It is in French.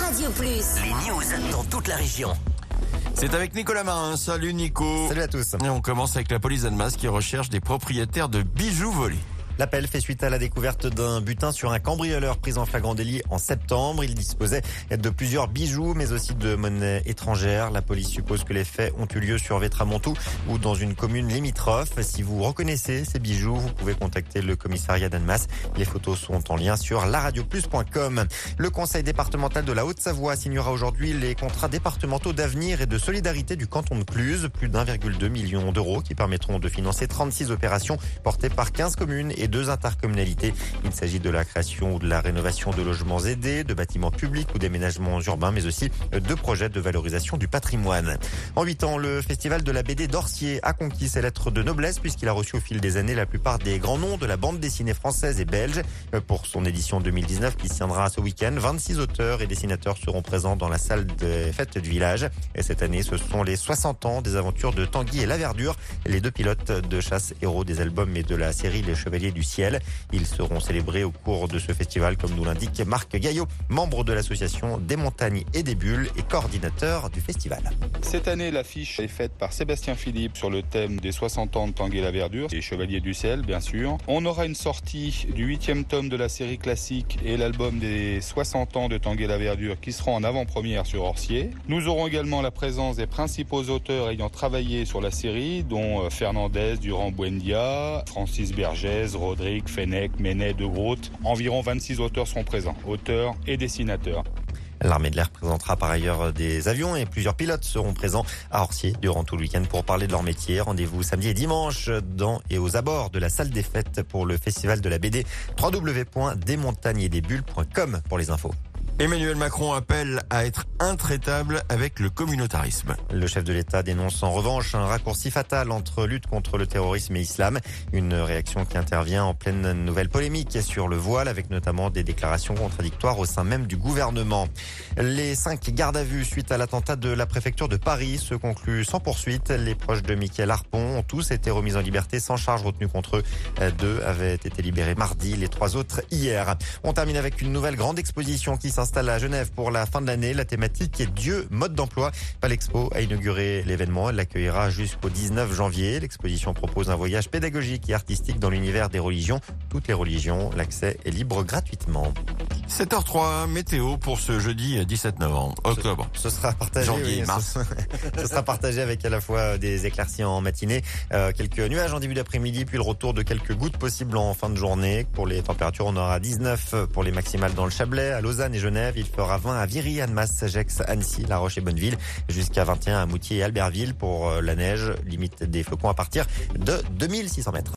Radio Plus. Les news dans toute la région. C'est avec Nicolas Marin. Salut Nico. Salut à tous. Et on commence avec la police d'Annemasse qui recherche des propriétaires de bijoux volés. L'appel fait suite à la découverte d'un butin sur un cambrioleur pris en flagrant délit en septembre. Il disposait de plusieurs bijoux, mais aussi de monnaie étrangère. La police suppose que les faits ont eu lieu sur Vetramontou ou dans une commune limitrophe. Si vous reconnaissez ces bijoux, vous pouvez contacter le commissariat d'Annemasse. Les photos sont en lien sur laradioplus.com. Le conseil départemental de la Haute-Savoie signera aujourd'hui les contrats départementaux d'avenir et de solidarité du canton de Cluses. Plus d'1,2 million d'euros qui permettront de financer 36 opérations portées par 15 communes et 2 intercommunalités. Il s'agit de la création ou de la rénovation de logements aidés, de bâtiments publics ou d'aménagements urbains, mais aussi de projets de valorisation du patrimoine. En 8 ans, le festival de la BD d'Orcier a conquis ses lettres de noblesse puisqu'il a reçu au fil des années la plupart des grands noms de la bande dessinée française et belge. Pour son édition 2019 qui se tiendra ce week-end, 26 auteurs et dessinateurs seront présents dans la salle des fêtes du village. Et cette année, ce sont les 60 ans des aventures de Tanguy et Laverdure, les 2 pilotes de chasse héros des albums et de la série Les Chevaliers du Ciel. Ils seront célébrés au cours de ce festival, comme nous l'indique Marc Gaillot, membre de l'association des montagnes et des bulles et coordinateur du festival. Cette année, l'affiche est faite par Sébastien Philippe sur le thème des 60 ans de Tanguy et Laverdure, les Chevaliers du Ciel, bien sûr. On aura une sortie du 8e tome de la série classique et l'album des 60 ans de Tanguy et Laverdure qui seront en avant-première sur Orcier. Nous aurons également la présence des principaux auteurs ayant travaillé sur la série, dont Fernandez, Durand-Buendia, Francis Bergès, Rodrigue, Fenech, Menet, De Groot. Environ 26 auteurs seront présents, auteurs et dessinateurs. L'armée de l'air présentera par ailleurs des avions et plusieurs pilotes seront présents à Orcier durant tout le week-end pour parler de leur métier. Rendez-vous samedi et dimanche dans et aux abords de la salle des fêtes pour le festival de la BD. www.desmontagnesdesbulles.com pour les infos. Emmanuel Macron appelle à être intraitable avec le communautarisme. Le chef de l'État dénonce en revanche un raccourci fatal entre lutte contre le terrorisme et islam. Une réaction qui intervient en pleine nouvelle polémique sur le voile avec notamment des déclarations contradictoires au sein même du gouvernement. Les 5 gardes à vue suite à l'attentat de la préfecture de Paris se concluent sans poursuite. Les proches de Mickaël Harpon ont tous été remis en liberté sans charge retenue contre eux. 2 avaient été libérés mardi, les 3 autres hier. On termine avec une nouvelle grande exposition qui s'installe à Genève pour la fin de l'année. La thématique est Dieu, mode d'emploi. Palexpo a inauguré l'événement. Elle l'accueillera jusqu'au 19 janvier. L'exposition propose un voyage pédagogique et artistique dans l'univers des religions. Toutes les religions, l'accès est libre gratuitement. 7h03, météo pour ce jeudi 17 novembre, octobre. Ce sera partagé. Janvier, mars. Ce sera partagé avec à la fois des éclaircies en matinée, quelques nuages en début d'après-midi, puis le retour de quelques gouttes possibles en fin de journée. Pour les températures, on aura 19 pour les maximales dans le Chablais, à Lausanne et Genève. Il fera 20 à Viry, Annemasse, Gex, Annecy, La Roche et Bonneville, jusqu'à 21 à Moutier et Albertville pour la neige, limite des flocons à partir de 2600 mètres.